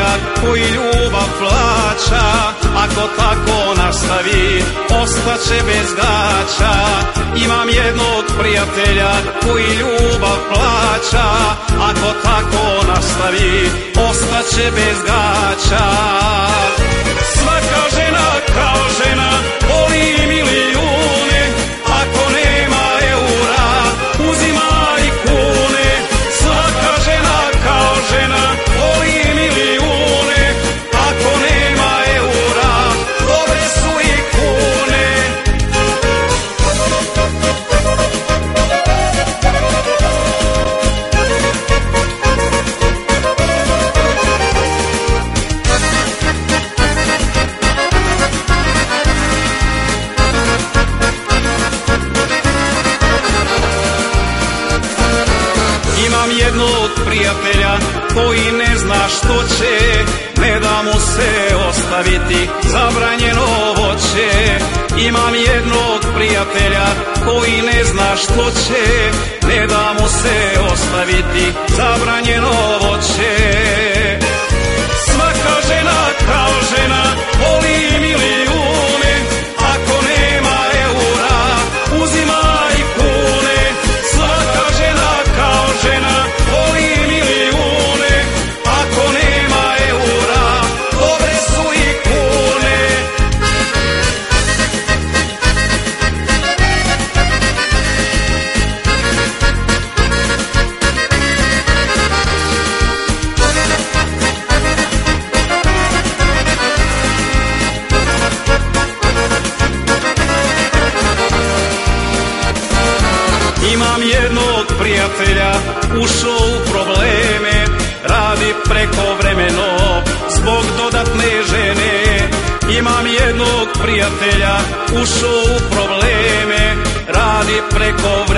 prijatelja koji ljubav plaća, ako tako nastavi ostaće bez gaća. Imam jednog prijatelja koji ljubav plaća, ako tako nastavi ostaće bez gaća. Svaka žena kao žena voli milijune, ako nema eura uzima i kune. Svaka žena kao žena voli milijune, ako nema eura dobre su i kune. Imam jednog prijatelja koji ne zna što će, ne da mu se ostaviti zabranjeno voće. Imam jednog prijatelja koji ne zna što će, ne da mu se ostaviti zabranjeno voće. Svaka žena kao žena voli milijune, ako nema eura uzima i kune. Svaka žena kao žena voli milijune, ako nema eura dobre su i kune. Imam jednog prijatelja, ušao u probleme, radi prekovremeno zbog dodatne žene. Imam jednog prijatelja, ušao u probleme, radi prekovremeno